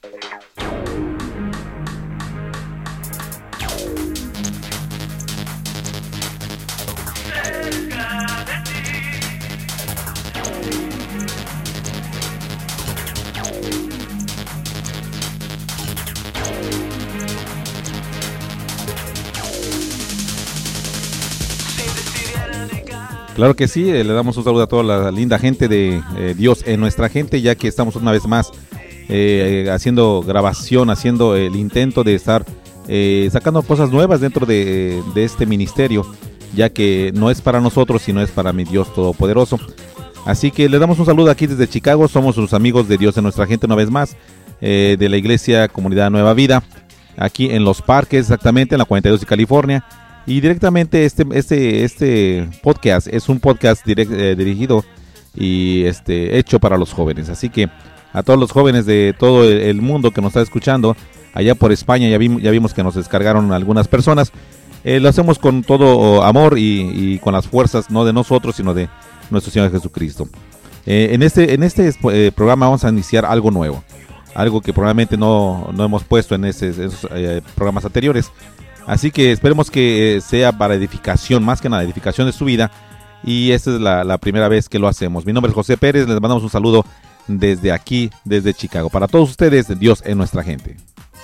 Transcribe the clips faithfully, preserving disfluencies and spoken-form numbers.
Claro que sí, eh, le damos un saludo a toda la linda gente de eh, Dios en nuestra gente, ya que estamos una vez más eh, haciendo grabación, haciendo el intento de estar eh, sacando cosas nuevas dentro de, de este ministerio, ya que no es para nosotros, sino es para mi Dios Todopoderoso. Así que le damos un saludo aquí desde Chicago, somos sus amigos de Dios en nuestra gente una vez más, eh, de la iglesia Comunidad Nueva Vida, aquí en Los Parques, exactamente en la cuarenta y dos de California. Y directamente este este este podcast es un podcast direct, eh, dirigido y este hecho para los jóvenes. Así que a todos los jóvenes de todo el mundo que nos está escuchando, allá por España ya, vimos, ya vimos que nos descargaron algunas personas. Eh, lo hacemos con todo amor y, y con las fuerzas, no de nosotros, sino de nuestro Señor Jesucristo. Eh, en este, en este eh, programa vamos a iniciar algo nuevo, algo que probablemente no, no hemos puesto en, ese, en esos eh, programas anteriores. Así que esperemos que sea para edificación, más que nada, edificación de su vida. Y esta es la, la primera vez que lo hacemos. Mi nombre es José Pérez, les mandamos un saludo desde aquí, desde Chicago. Para todos ustedes, Dios en nuestra gente.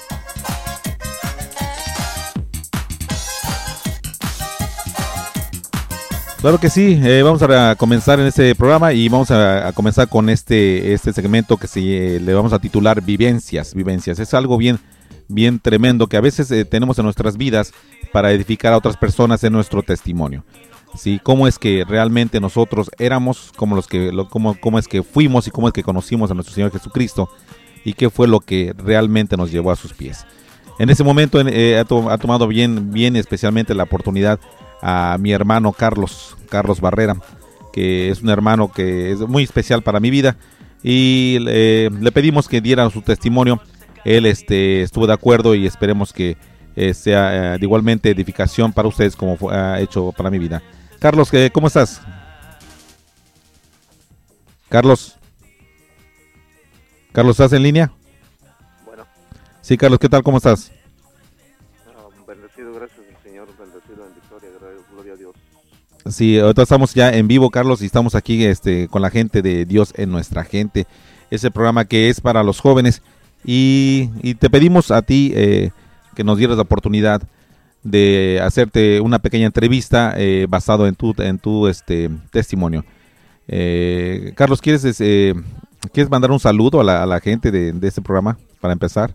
Claro que sí, eh, vamos a comenzar en este programa y vamos a, a comenzar con este, este segmento que se, eh, le vamos a titular Vivencias. Vivencias, es algo bien... bien tremendo que a veces eh, tenemos en nuestras vidas para edificar a otras personas en nuestro testimonio. ¿Sí? Cómo es que realmente nosotros éramos, cómo, los que, lo, cómo, cómo es que fuimos y cómo es que conocimos a nuestro Señor Jesucristo y qué fue lo que realmente nos llevó a sus pies. En ese momento eh, ha, to, ha tomado bien, bien especialmente la oportunidad a mi hermano Carlos, Carlos Barrera, que es un hermano que es muy especial para mi vida y eh, le pedimos que diera su testimonio. Él este, estuvo de acuerdo y esperemos que eh, sea eh, de igualmente edificación para ustedes como fue uh, hecho para mi vida. Carlos, ¿cómo estás? Carlos. Carlos, ¿estás en línea? Bueno. Sí, Carlos, ¿qué tal? ¿Cómo estás? Uh, bendecido, gracias al Señor, bendecido en victoria, gloria a Dios. Sí, ahorita estamos ya en vivo, Carlos, y estamos aquí este, con la gente de Dios en nuestra gente. Ese programa que es para los jóvenes. Y, y te pedimos a ti eh, que nos dieras la oportunidad de hacerte una pequeña entrevista eh, basado en tu en tu este testimonio. Eh, Carlos, ¿quieres eh, quieres mandar un saludo a la, a la gente de, de este programa para empezar?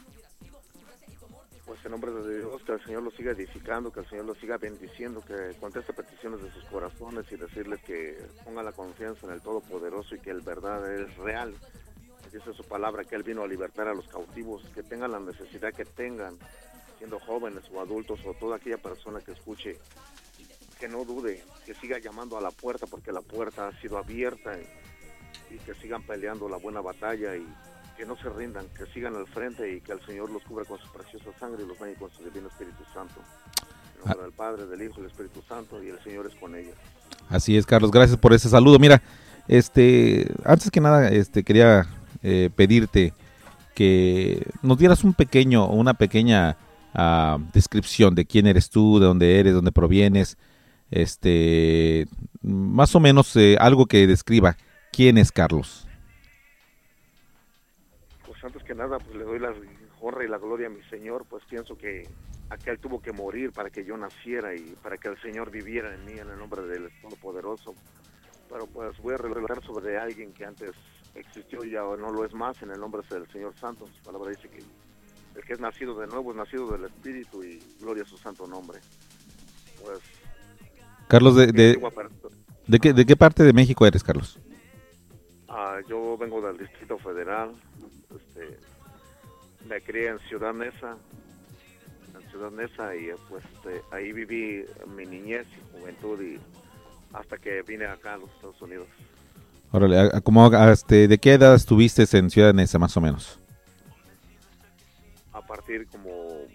Pues en nombre de Dios, que el Señor los siga edificando, que el Señor los siga bendiciendo, que conteste peticiones de sus corazones y decirles que pongan la confianza en el Todopoderoso y que el verdad es real. Dice su palabra que Él vino a libertar a los cautivos, que tengan la necesidad que tengan, siendo jóvenes o adultos o toda aquella persona que escuche, que no dude, que siga llamando a la puerta porque la puerta ha sido abierta y, y que sigan peleando la buena batalla y que no se rindan, que sigan al frente y que el Señor los cubra con su preciosa sangre y los bañe con su divino Espíritu Santo. En nombre ah. del Padre, del Hijo y del Espíritu Santo, y el Señor es con ellos. Así es, Carlos, gracias por ese saludo. Mira, este, antes que nada, este, quería Eh, pedirte que nos dieras un pequeño, una pequeña uh, descripción de quién eres tú, de dónde eres, dónde provienes, este, más o menos eh, algo que describa quién es Carlos. Pues antes que nada, pues le doy la honra y la gloria a mi Señor, pues pienso que aquel tuvo que morir para que yo naciera y para que el Señor viviera en mí en el nombre del Todopoderoso. Pero pues voy a relatar sobre alguien que antes existió y ya no lo es más, en el nombre del Señor Santo. Su palabra dice que el que es nacido de nuevo es nacido del Espíritu y gloria a su santo nombre. Pues Carlos, ¿de, de, de, qué, de qué parte de México eres, Carlos? Uh, yo vengo del Distrito Federal, este, me crié en Ciudad Neza, en Ciudad Neza y pues este, ahí viví mi niñez y juventud y hasta que vine acá a los Estados Unidos. Órale, ¿cómo, este, ¿de qué edad estuviste en Ciudad Neza, más o menos? A partir como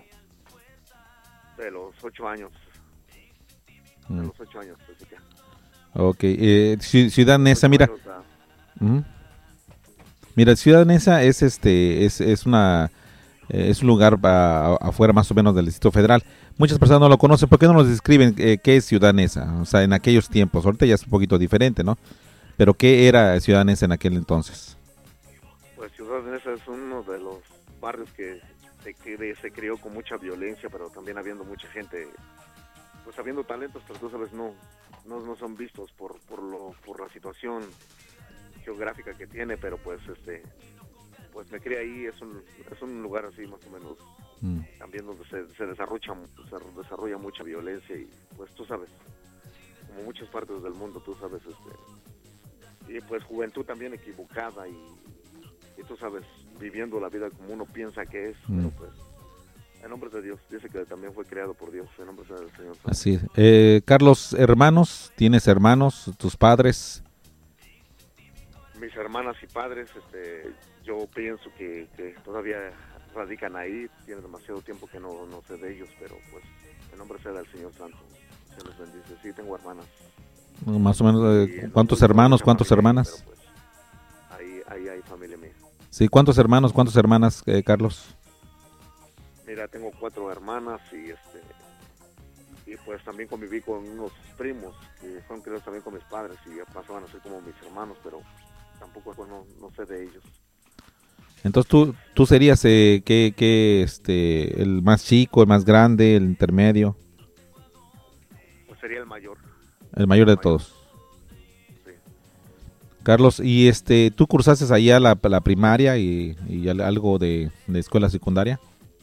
de los ocho años. Mm. De los ocho años, así que. Ok, eh, Ciudad Neza, mira. Uh-huh. Mira, Ciudad Neza es este es, es una eh, es un lugar a- a- afuera más o menos del Distrito Federal. Muchas personas no lo conocen. ¿Por qué no nos describen eh, qué es Ciudad Neza? O sea, en aquellos tiempos. Ahorita ya es un poquito diferente, ¿no? Pero ¿qué era Ciudad Neza en aquel entonces? Pues Ciudad Neza es uno de los barrios que se, cre- se creó con mucha violencia, pero también habiendo mucha gente, pues habiendo talentos, pero tú sabes, no, no, no son vistos por, por, lo, por la situación geográfica que tiene, pero pues este pues me crié ahí. Es un, es un lugar así más o menos, Mm. también donde se, se desarrolla se desarrolla mucha violencia y pues tú sabes, como muchas partes del mundo, tú sabes, este y pues juventud también equivocada y, y tú sabes, viviendo la vida como uno piensa que es, Mm. pero pues en nombre de Dios, dice que también fue creado por Dios, en nombre del Señor. Así es. Eh, Carlos, hermanos, ¿tienes hermanos, tus padres? Mis hermanas y padres, este, yo pienso que, que todavía radican ahí, tiene demasiado tiempo que no, no sé de ellos, pero pues en nombre sea del Señor Santo, se los bendice. Sí, tengo hermanas. Más o menos, Y eh, no ¿cuántos muy- no hermanos, mucha cuántos familia ahí, hermanas? pero pues ahí, ahí hay familia mía. Sí, ¿cuántos hermanos, cuántas hermanas, eh, Carlos? Mira, tengo cuatro hermanas y este y pues también conviví con unos primos que fueron criados también con mis padres y pasaban a ser como mis hermanos, pero tampoco pues, no, no sé de ellos. Entonces tú, tú serías eh, ¿qué, qué, este, el más chico, el más grande, el intermedio, Pues sería el mayor. el mayor de El mayor, todos. sí. Carlos, y este, ¿tú cursaste allá la, la primaria y, y al- algo de, de escuela secundaria?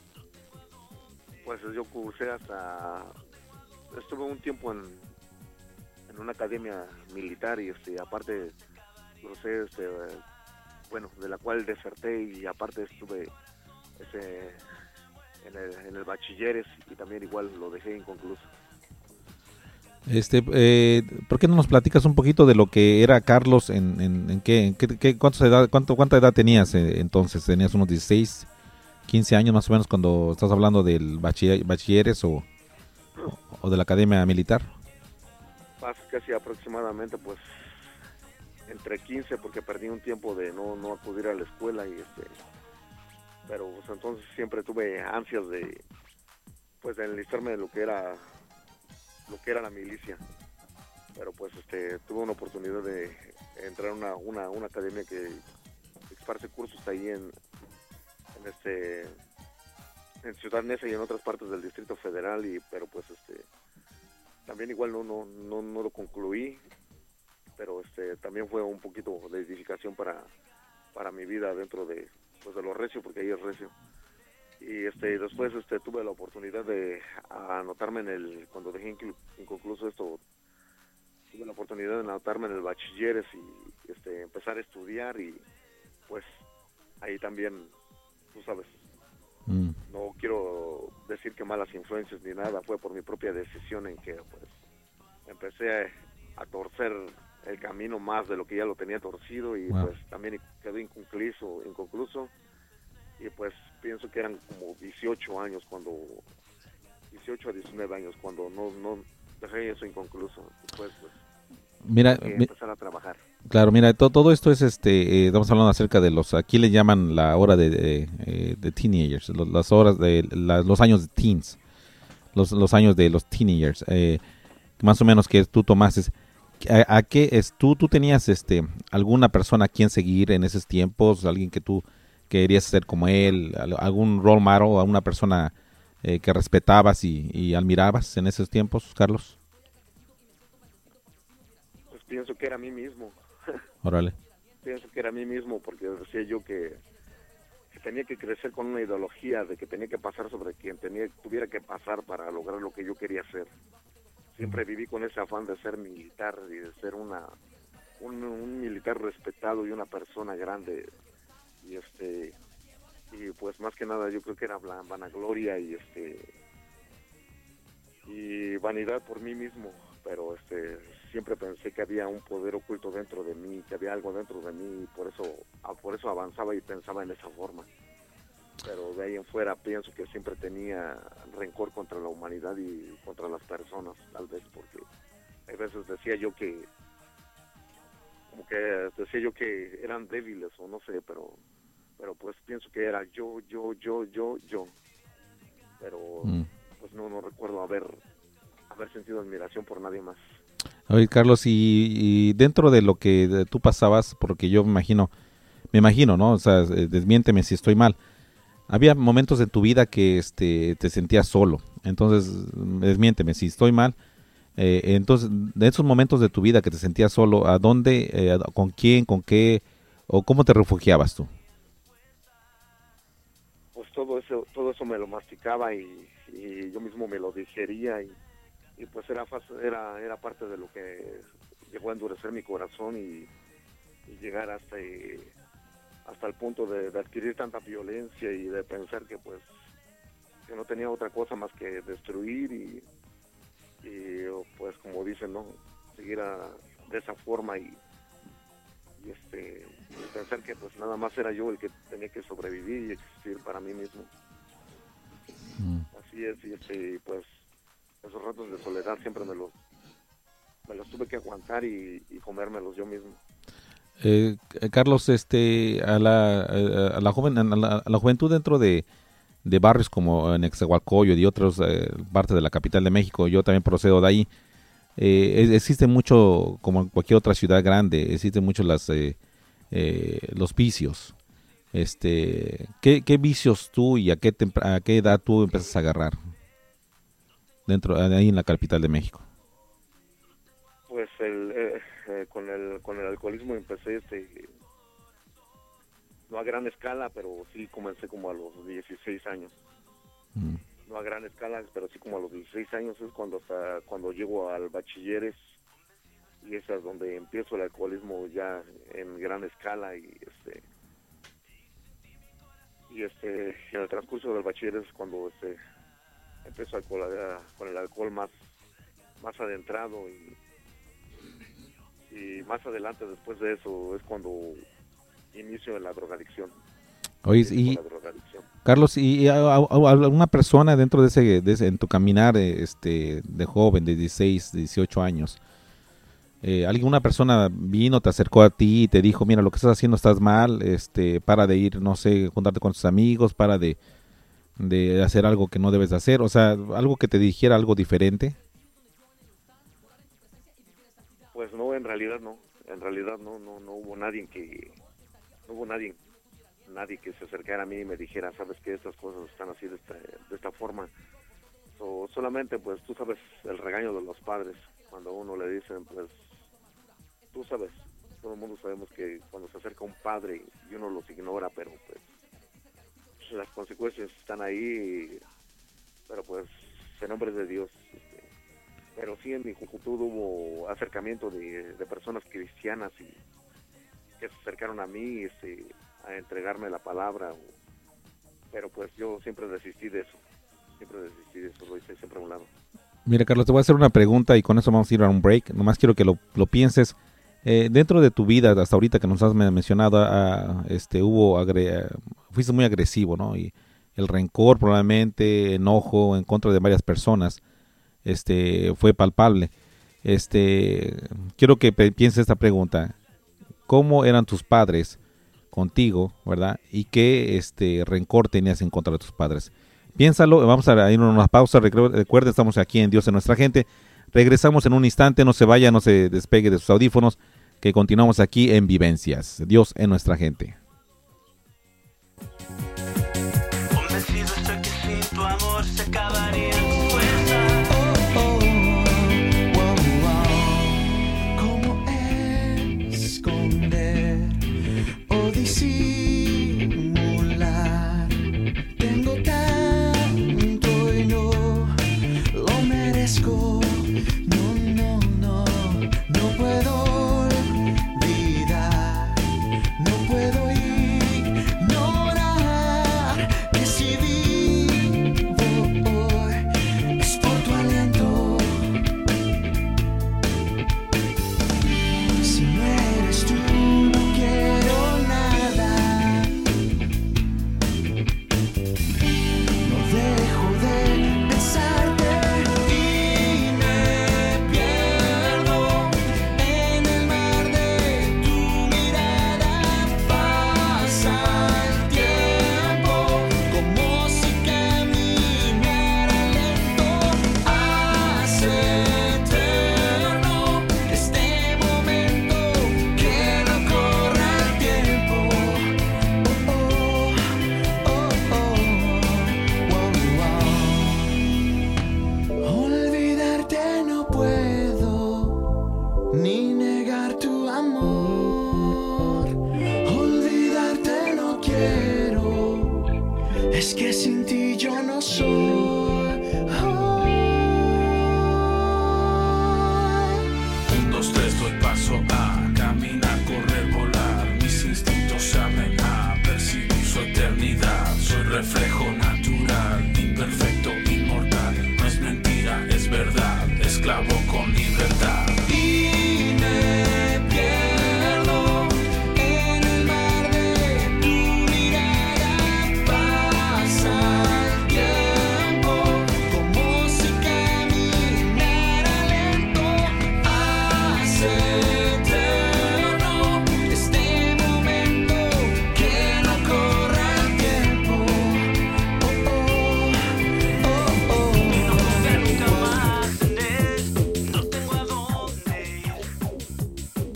Pues yo cursé hasta, estuve un tiempo en, en una academia militar y este aparte cursé este bueno, de la cual deserté y aparte estuve este en el, en el bachilleres y también igual lo dejé inconcluso. Este, eh, ¿por qué no nos platicas un poquito de lo que era Carlos en, en, en qué, en qué, qué- cuántos edad, cuánto, cuánta edad tenías eh, entonces? ¿Tenías unos dieciséis, quince años más o menos cuando estás hablando del bachiller- bachilleres o, o de la academia militar? Pasa casi aproximadamente pues entre quince porque perdí un tiempo de no, no acudir a la escuela y este pero pues entonces siempre tuve ansias de pues de enlistarme de lo que era lo que era la milicia, pero pues este tuve una oportunidad de entrar a una, una, una academia que exparte cursos ahí en, en este en Ciudad Neza y en otras partes del Distrito Federal y pero pues este también igual no no no, no lo concluí, pero este también fue un poquito de edificación para para mi vida dentro de pues de lo recio, porque ahí es recio. Y este después este tuve la oportunidad de anotarme en el cuando dejé inclu, inconcluso esto tuve la oportunidad de anotarme en el bachilleres y este empezar a estudiar y pues ahí también tú sabes Mm. no quiero decir que malas influencias ni nada, fue por mi propia decisión en que pues empecé a, a torcer el camino más de lo que ya lo tenía torcido y Wow. pues también quedé inconcluso, inconcluso y pues pienso que eran como dieciocho años cuando dieciocho a diecinueve años cuando no no dejé eso inconcluso. Después pues Mira, tuve que mi- empezar a trabajar. claro, mira, to- todo esto es, este, eh, estamos hablando acerca de los, aquí le llaman la hora de, de, eh, de teenagers, los, las horas de, la- los años de teens, los, los años de los teenagers, eh, más o menos que tú tomaste. ¿A, a qué es tú, tú tenías, este, alguna persona a quien seguir en esos tiempos, alguien que tú querías ser como él, al- algún role model, a una persona eh, que respetabas y, y admirabas en esos tiempos, Carlos? Pues pienso que era a mí mismo. Órale. Pienso que era a mí mismo porque decía yo que, que tenía que crecer con una ideología de que tenía que pasar sobre quien tenía tuviera que pasar para lograr lo que yo quería hacer. Siempre viví con ese afán de ser militar y de ser una un, un militar respetado y una persona grande y este y pues más que nada yo creo que era bla- vanagloria y este y vanidad por mí mismo, pero este siempre pensé que había un poder oculto dentro de mí, que había algo dentro de mí y por eso ah, por eso avanzaba y pensaba en esa forma. Pero de ahí en fuera pienso que siempre tenía rencor contra la humanidad y contra las personas, tal vez porque hay veces decía yo que como que decía yo que eran débiles o no sé, pero pero pues pienso que era yo, yo, yo, yo, yo. Pero mm. pues no, no recuerdo haber, haber sentido admiración por nadie más. Oye, Carlos, y, y dentro de lo que tú pasabas, porque yo me imagino, me imagino, ¿no? O sea, desmiénteme si estoy mal. Había momentos en tu vida que este, te sentías solo. Entonces, desmiénteme si estoy mal. Eh, entonces, de esos momentos de tu vida que te sentías solo, ¿a dónde, eh, con quién, con qué, o cómo te refugiabas tú? Pues todo eso, todo eso me lo masticaba y, y yo mismo me lo digería y, y pues era, era era parte de lo que llegó a endurecer mi corazón y, y llegar hasta hasta el punto de, de adquirir tanta violencia y de pensar que pues que no tenía otra cosa más que destruir y, y pues como dicen, no seguir a, de esa forma y, y este y pensar que pues nada más era yo el que tenía que sobrevivir y existir para mí mismo. Mm. Así es, y este, pues esos ratos de soledad siempre me los me los tuve que aguantar y, y comérmelos yo mismo. Eh, Carlos, este, a la, a la joven, a la, a la juventud dentro de, de barrios como en Exahualcoyo y otras eh, partes de la capital de México, yo también procedo de ahí. Eh, existe mucho, como en cualquier otra ciudad grande, existen muchos las eh, eh, los vicios. Este, ¿qué, qué vicios tú y a qué tempra- a qué edad tú empiezas a agarrar dentro ahí en la capital de México? Pues el eh, eh, con el con el alcoholismo empecé este no a gran escala, pero sí comencé como a los dieciséis años. Mm. No a gran escala, pero sí como a los dieciséis años es cuando hasta cuando llego al bachilleres y esa es donde empiezo el alcoholismo ya en gran escala y este y este en el transcurso del bachilleres es cuando este empiezo a, a, con el alcohol más más adentrado y y más adelante después de eso es cuando inicio en la drogadicción. Oye, y drogadicción. Carlos, y a, a, a una persona dentro de ese, de ese en tu caminar este de joven de dieciséis, dieciocho años, eh, alguna persona vino, te acercó a ti y te dijo, mira, lo que estás haciendo estás mal, este, para de ir, no sé, juntarte con tus amigos, para de de hacer algo que no debes de hacer, o sea, algo que te dijera algo diferente. Pues no, en realidad no, en realidad no, no, no hubo nadie que, no hubo nadie, nadie que se acercara a mí y me dijera, sabes que estas cosas están así de esta, de esta forma. So, solamente pues tú sabes el regaño de los padres, cuando a uno le dicen pues, tú sabes, todo el mundo sabemos que cuando se acerca un padre y uno los ignora, pero pues las consecuencias están ahí, pero pues en nombre de Dios. Pero sí en mi juventud hubo acercamiento de, de personas cristianas y que se acercaron a mí este, a entregarme la palabra, pero pues yo siempre desistí de eso, siempre desistí de eso, lo hice siempre a un lado. Mira, Carlos, te voy a hacer una pregunta y con eso vamos a ir a un break, nomás quiero que lo, lo pienses. Eh, dentro de tu vida, hasta ahorita que nos has mencionado, a, este, hubo agre- fuiste muy agresivo, ¿no? Y el rencor, probablemente, enojo en contra de varias personas. Este fue palpable. Este quiero que pienses esta pregunta: ¿cómo eran tus padres contigo, verdad? Y qué este rencor tenías en contra de tus padres. Piénsalo. Vamos a ir a una pausa. Recuerden, estamos aquí en Dios en nuestra gente. Regresamos en un instante. No se vaya, no se despegue de sus audífonos, que continuamos aquí en Vivencias. Dios en nuestra gente. Convencido estoy que sin tu amor se acabaría. Si no eres tú, no quiero nada.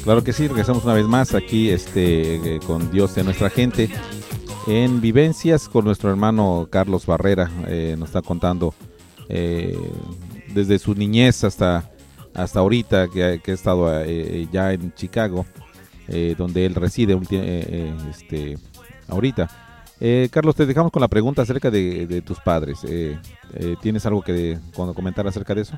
Claro que sí, regresamos una vez más aquí este, eh, con Dios en nuestra gente, en Vivencias con nuestro hermano Carlos Barrera. Eh, nos está contando eh, desde su niñez hasta, hasta ahorita que, que ha estado eh, ya en Chicago, eh, donde él reside un, tie- eh, eh, este, ahorita. Eh, Carlos, te dejamos con la pregunta acerca de, de tus padres. Eh, eh, ¿Tienes algo que de, comentar acerca de eso?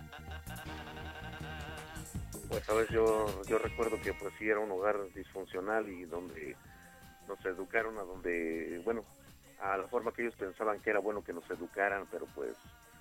Pues sabes, yo yo recuerdo que pues sí era un hogar disfuncional y donde nos educaron a donde, bueno, a la forma que ellos pensaban que era bueno que nos educaran, pero pues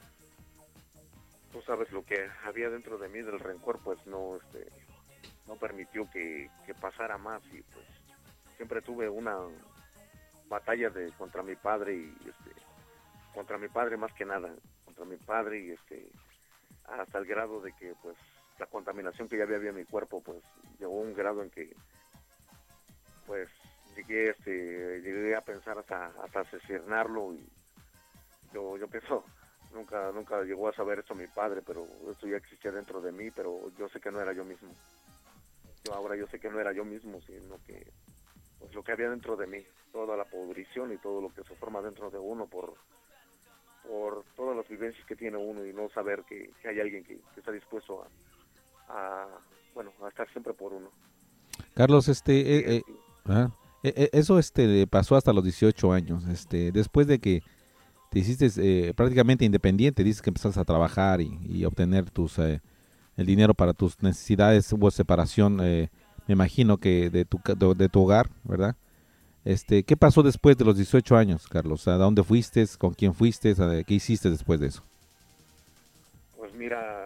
tú sabes lo que había dentro de mí del rencor, pues no este no permitió que, que pasara más y pues siempre tuve una batalla de contra mi padre y este contra mi padre más que nada, contra mi padre y este hasta el grado de que pues la contaminación que ya había en mi cuerpo pues llegó a un grado en que pues llegué este llegué a pensar hasta hasta asesinarlo y yo yo pienso nunca nunca llegó a saber esto mi padre, pero esto ya existía dentro de mí, pero yo sé que no era yo mismo. Yo ahora yo sé que no era yo mismo, sino que pues lo que había dentro de mí, toda la podrición y todo lo que se forma dentro de uno por por todas las vivencias que tiene uno y no saber que, que hay alguien que, que está dispuesto a, a bueno a estar siempre por uno. Carlos, este eh, eh, ah, eh, eh, eso este pasó hasta los dieciocho años, este después de que te hiciste eh, prácticamente independiente, dices que empezaste a trabajar y, y obtener tus eh, el dinero para tus necesidades, hubo separación, eh, me imagino que de tu de, de tu hogar, ¿verdad? Este, ¿qué pasó después de los dieciocho años, Carlos? ¿A dónde fuiste? ¿Con quién fuiste? ¿Qué hiciste después de eso? Pues mira,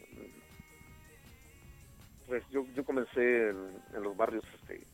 pues yo, yo comencé en, en los barrios este,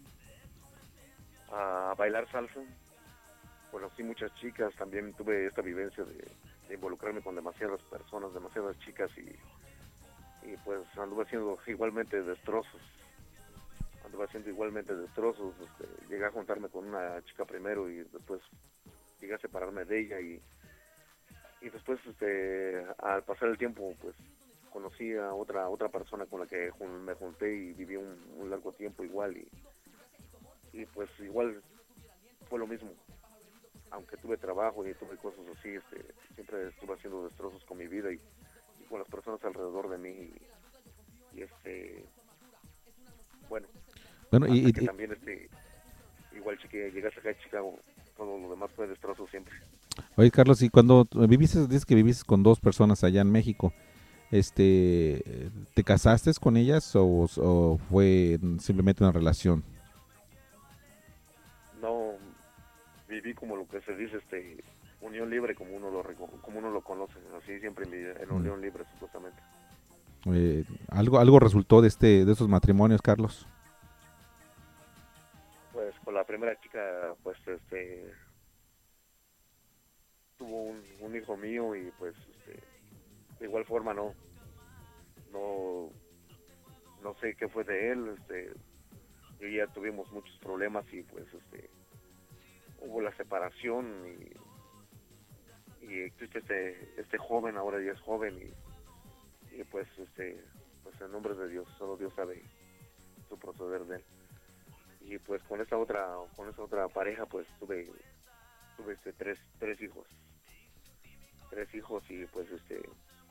a bailar salsa. Conocí muchas chicas, también tuve esta vivencia de, de involucrarme con demasiadas personas, demasiadas chicas y, y pues anduve haciendo igualmente destrozos. Anduve haciendo igualmente destrozos. Este, llegué a juntarme con una chica primero y después llegué a separarme de ella y, y después este, al pasar el tiempo pues conocí a otra otra persona con la que me junté y viví un, un largo tiempo igual y, y pues igual fue lo mismo. Aunque tuve trabajo y tuve cosas así, este, siempre estuve haciendo destrozos con mi vida y, y con las personas alrededor de mí y, y este bueno, bueno y, y también este igual que llegaste acá a Chicago, todo lo demás fue destrozo siempre. Oye, Carlos, y cuando viviste, dices que viviste con dos personas allá en México, este, ¿te casaste con ellas o, o fue simplemente una relación? No, viví como lo que se dice, este, unión libre como uno lo como uno lo conoce, así siempre en, en unión libre supuestamente. Eh, algo algo resultó de este de esos matrimonios, Carlos. Pues con la primera chica, pues este tuvo un, un hijo mío y pues este, de igual forma no no no sé qué fue de él, este yo ya tuvimos muchos problemas y pues este hubo la separación y, y existe este este joven, ahora ya es joven y, y pues este pues en nombre de Dios, solo Dios sabe su proceder de él. Y pues con esta otra con esta otra pareja pues tuve tuve este tres tres hijos tres hijos y pues este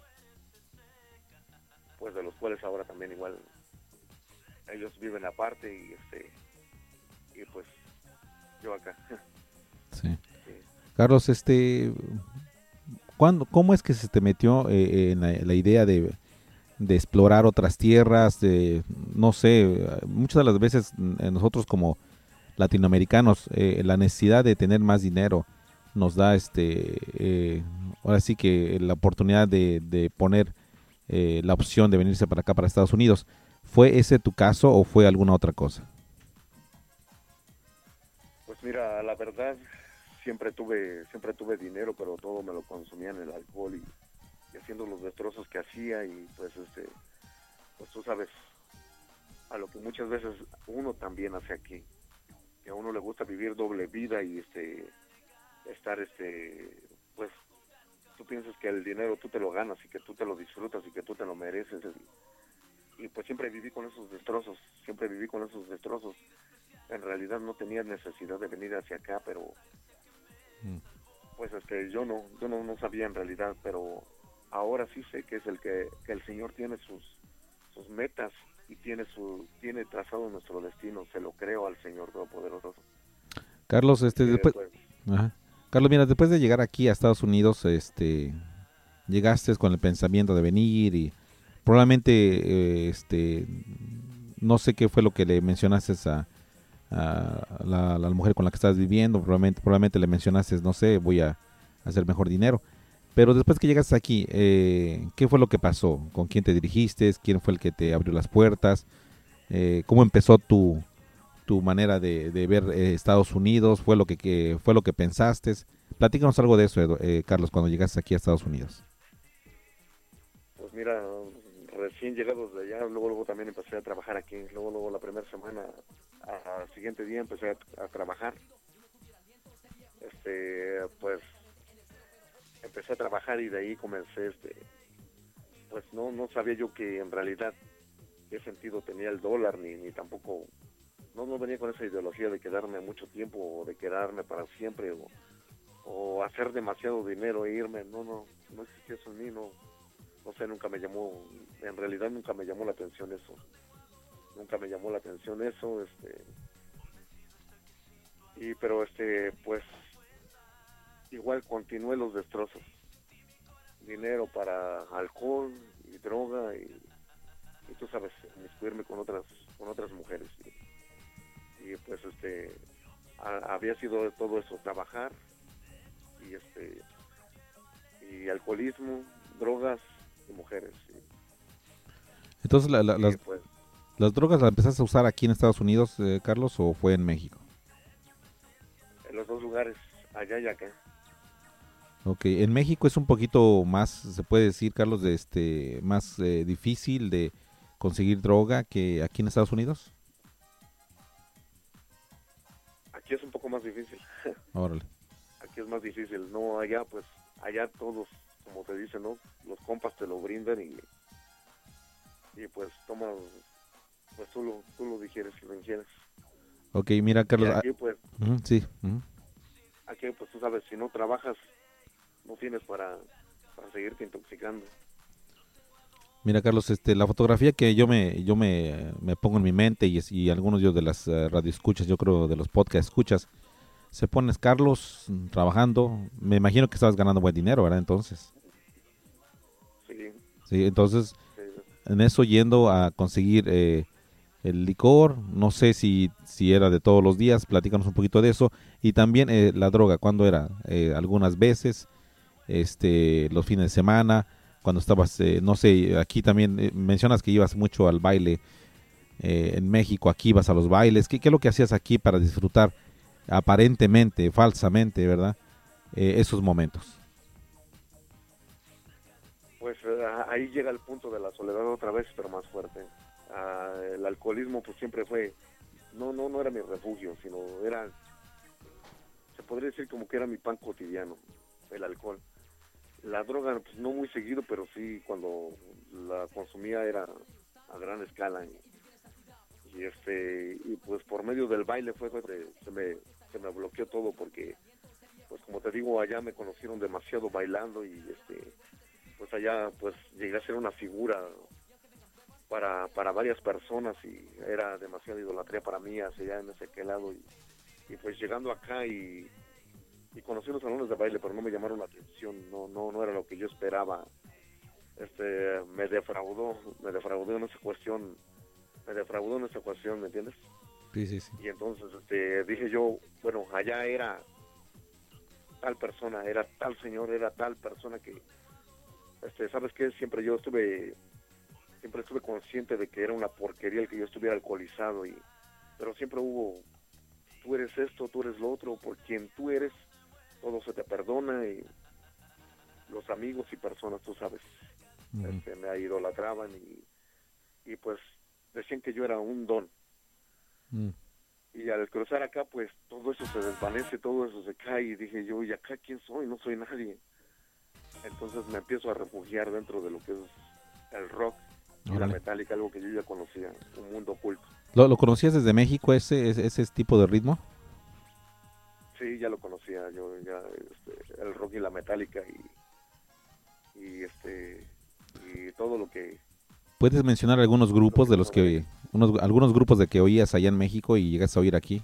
pues de los cuales ahora también igual ellos viven aparte y este y pues yo acá. Sí. Sí. Carlos, este, ¿cuándo, cómo es que se te metió eh, en la, la idea de, de explorar otras tierras? De, no sé, muchas de las veces nosotros como latinoamericanos eh, la necesidad de tener más dinero nos da este, eh, ahora sí que la oportunidad de, de poner eh, la opción de venirse para acá, para Estados Unidos. ¿Fue ese tu caso o fue alguna otra cosa? Pues mira, la verdad siempre tuve siempre tuve dinero, pero todo me lo consumía en el alcohol y, y haciendo los destrozos que hacía y pues este pues tú sabes a lo que muchas veces uno también hace aquí, que a uno le gusta vivir doble vida y este estar este pues tú piensas que el dinero tú te lo ganas y que tú te lo disfrutas y que tú te lo mereces y pues siempre viví con esos destrozos, siempre viví con esos destrozos. En realidad no tenía necesidad de venir hacia acá, pero mm. pues este, yo no, yo no, no sabía en realidad, pero ahora sí sé que es el que, que el Señor tiene sus, sus metas y tiene su, tiene trazado nuestro destino. Se lo creo al Señor Todopoderoso. Carlos, este, que, después, pues, ajá. Carlos, mira, después de llegar aquí a Estados Unidos, este, llegaste con el pensamiento de venir y probablemente, eh, este, no sé qué fue lo que le mencionaste a, a, la, a la mujer con la que estás viviendo, probablemente, probablemente le mencionaste, no sé, voy a hacer mejor dinero. Pero después que llegaste aquí, eh, ¿qué fue lo que pasó? ¿Con quién te dirigiste? ¿Quién fue el que te abrió las puertas? Eh, ¿Cómo empezó tu, tu manera de, de ver eh, Estados Unidos? ¿Fue lo que, que fue lo que pensaste? Platícanos algo de eso, eh, Carlos, cuando llegaste aquí a Estados Unidos. Pues mira, recién llegados de allá, luego luego también empecé a trabajar aquí. Luego luego la primera semana, al siguiente día empecé a, a trabajar. Este, pues empecé a trabajar y de ahí comencé, este, pues no no sabía yo que en realidad qué sentido tenía el dólar, ni ni tampoco, no no venía con esa ideología de quedarme mucho tiempo o de quedarme para siempre o, o hacer demasiado dinero e irme. No, no, no existía eso en mí, no, no sé, nunca me llamó, en realidad nunca me llamó la atención eso, nunca me llamó la atención eso, este, y pero este, pues igual continué los destrozos, dinero para alcohol y droga y, y tú sabes, inmiscuirme con otras con otras mujeres y, y pues este a, había sido todo eso, trabajar y este y alcoholismo, drogas y mujeres. Y, Entonces la, la, y las, pues, las drogas las empezaste a usar aquí en Estados Unidos, eh, Carlos, o fue en México? en los dos lugares, allá y acá. Ok, en México es un poquito más, se puede decir, Carlos, de este, más eh, difícil de conseguir droga que aquí en Estados Unidos. Aquí es un poco más difícil. Órale. Aquí es más difícil, no allá, pues allá todos, como te dicen, ¿no? Los compas te lo brindan y y pues toma, pues tú lo, tú lo digieres si lo ingieres. Ok, mira, Carlos. Y aquí pues, uh, sí. Uh. Aquí pues tú sabes, si no trabajas, no tienes para, para seguirte intoxicando. Mira, Carlos, este, la fotografía que yo me yo me, me pongo en mi mente y, y algunos yo de las uh, radioescuchas, yo creo de los podcast escuchas, se pones Carlos mm, trabajando, me imagino que estabas ganando buen dinero, ¿verdad? Entonces. Sí. Sí, entonces, Sí. en eso yendo a conseguir eh, el licor, no sé si, si era de todos los días, platícanos un poquito de eso, y también eh, la droga, ¿cuándo era? Eh, algunas veces, este, los fines de semana, cuando estabas, eh, no sé, aquí también eh, mencionas que ibas mucho al baile eh, en México, aquí ibas a los bailes, ¿qué, qué es lo que hacías aquí para disfrutar aparentemente, falsamente, ¿verdad? Eh, esos momentos. Pues eh, ahí llega el punto de la soledad otra vez, pero más fuerte. Ah, el alcoholismo pues siempre fue, no no no era mi refugio, sino era, se podría decir como que era mi pan cotidiano, el alcohol. La droga pues no muy seguido, pero sí cuando la consumía era a gran escala. Y, y este y pues por medio del baile fue que se me se me bloqueó todo, porque pues como te digo, allá me conocieron demasiado bailando y este pues allá pues llegué a ser una figura para para varias personas y era demasiada idolatría para mí hacia allá en ese aquel lado y, y pues llegando acá y, y conocí los salones de baile, pero no me llamaron la atención, no no no era lo que yo esperaba. Este me defraudó, me defraudó en esa cuestión, me defraudó en esa cuestión, ¿me entiendes? Sí, sí, sí. Y entonces este dije yo, bueno, allá era tal persona, era tal señor, era tal persona que Este, ¿sabes qué? Siempre yo estuve siempre estuve consciente de que era una porquería el que yo estuviera alcoholizado, y pero siempre hubo, tú eres esto, tú eres lo otro, por quien tú eres, todo se te perdona, y los amigos y personas, tú sabes, uh-huh. este, me idolatraban y, y pues decían que yo era un don. Uh-huh. Y al cruzar acá, pues todo eso se desvanece, todo eso se cae, y dije yo, ¿y acá quién soy? No soy nadie. Entonces me empiezo a refugiar dentro de lo que es el rock, y la Metallica, algo que yo ya conocía, un mundo oculto. ¿Lo, lo conocías desde México, ese, ese, ese tipo de ritmo? Sí, ya lo conocía, yo ya, este, el rock y la Metallica y, y este, y todo lo que... ¿Puedes mencionar algunos grupos de los que, unos, algunos grupos de que oías allá en México y llegas a oír aquí?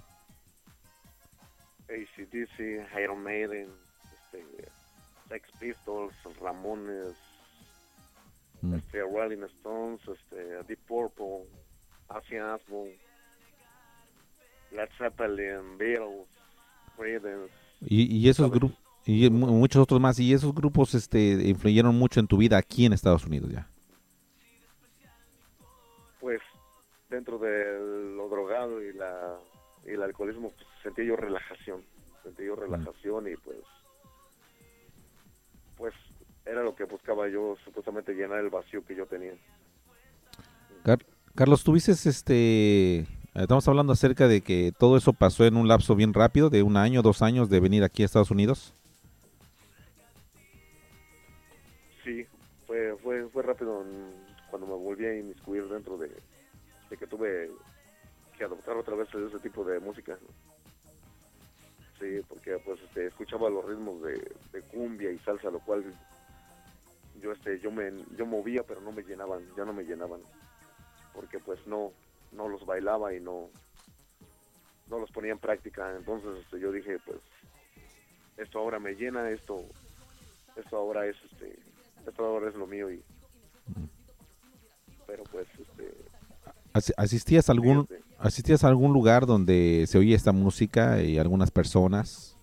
A C D C, Iron Maiden, este, Sex Pistols, Ramones, mm. este, Rolling Stones, este, Deep Purple, Ozzy Osbourne, Led Zeppelin, Beatles, Creedence. Y, y esos grupos y muchos otros más, y esos grupos este influyeron mucho en tu vida aquí en Estados Unidos ya. Pues dentro de lo drogado y la y el alcoholismo, pues, sentí yo relajación, sentí yo relajación mm. y pues pues era lo que buscaba yo, supuestamente llenar el vacío que yo tenía. Car- Carlos, ¿tuviste este estamos hablando acerca de que todo eso pasó en un lapso bien rápido, de un año, dos años de venir aquí a Estados Unidos? Sí, fue fue fue rápido en, cuando me volví a inmiscuir dentro de, de que tuve que adoptar otra vez ese tipo de música. Sí, porque pues este, escuchaba los ritmos de, de cumbia y salsa, lo cual yo este yo me yo movía, pero no me llenaban, ya no me llenaban, porque pues no no los bailaba y no no los ponía en práctica. Entonces este, yo dije, pues esto ahora me llena, esto esto ahora es este esto ahora es lo mío. Y pero pues este ¿Asistías a algún sí, este, asistías a algún lugar donde se oía esta música y algunas personas?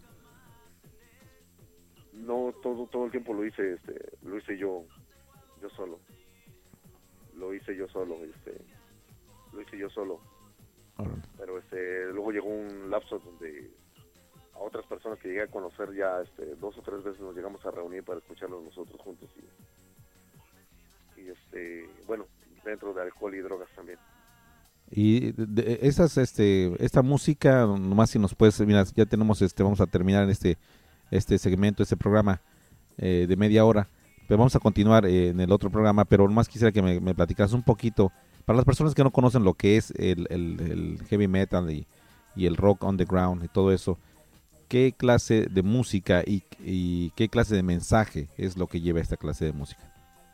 No, todo todo el tiempo lo hice este lo hice yo yo solo. Lo hice yo solo, este lo hice yo solo. Uh-huh. Pero este luego llegó un lapso donde a otras personas que llegué a conocer ya este dos o tres veces nos llegamos a reunir para escucharlos nosotros juntos y, y este bueno, dentro de alcohol y drogas también. Y de esas este esta música, nomás si nos puedes, mira, ya tenemos este vamos a terminar este este segmento, este programa eh, de media hora, pero vamos a continuar eh, en el otro programa, pero nomás quisiera que me, me platicaras un poquito para las personas que no conocen lo que es el, el, el heavy metal y, y el rock underground y todo eso. ¿Qué clase de música y, y qué clase de mensaje es lo que lleva esta clase de música?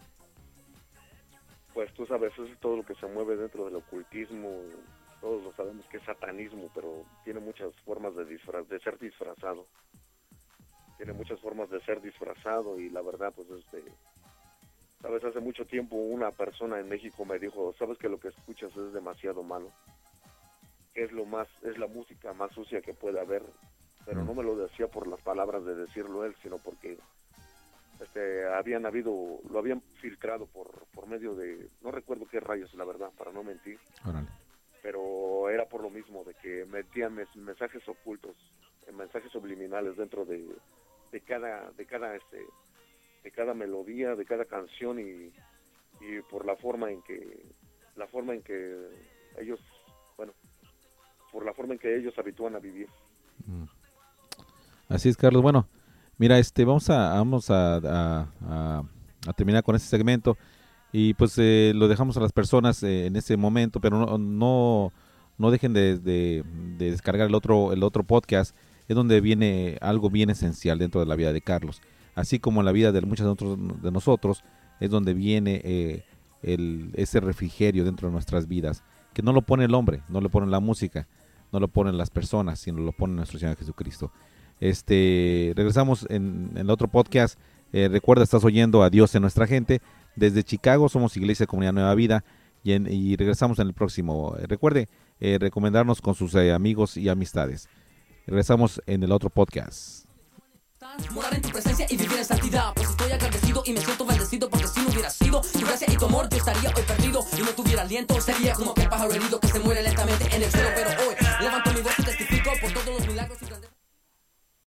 Pues tú sabes, eso es todo lo que se mueve dentro del ocultismo. Todos lo sabemos que es satanismo, pero tiene muchas formas de, disfraz, de ser disfrazado. Tiene muchas formas de ser disfrazado y la verdad, pues, este, sabes, hace mucho tiempo una persona en México me dijo, sabes que lo que escuchas es demasiado malo, que es lo más, es la música más sucia que puede haber, pero no me lo decía por las palabras de decirlo él, sino porque este habían habido, lo habían filtrado por por medio de, no recuerdo qué rayos, la verdad, para no mentir. Órale. Pero era por lo mismo, de que metían mes, mensajes ocultos, mensajes subliminales dentro de, de cada, de cada este, de cada melodía, de cada canción y, y por la forma en que, la forma en que ellos, bueno, por la forma en que ellos habitúan a vivir. Mm. Así es, Carlos. Bueno, mira, este, vamos a, vamos a, a, a, a terminar con este segmento y pues eh, lo dejamos a las personas eh, en este momento, pero no, no, no dejen de, de, de descargar el otro, el otro podcast, es donde viene algo bien esencial dentro de la vida de Carlos, así como en la vida de muchos de nosotros, de nosotros es donde viene eh, el, ese refrigerio dentro de nuestras vidas, que no lo pone el hombre, no lo pone la música, no lo ponen las personas, sino lo pone nuestro Señor Jesucristo. Este, regresamos en, en el otro podcast. Eh, recuerda, estás oyendo a Dios en nuestra gente. Desde Chicago somos Iglesia Comunidad Nueva Vida y, en, y regresamos en el próximo. Eh, recuerde eh, recomendarnos con sus eh, amigos y amistades. Regresamos en el otro podcast. Morar en tu presencia y vivir en santidad, pues estoy agradecido y me siento bendecido, porque si no hubiera sido tu gracia y tu amor, yo estaría hoy perdido y no tuviera aliento, sería como aquel pájaro herido que se muere lentamente en el suelo. Pero hoy levanto mi voz y testifico por todos los milagros y grandes.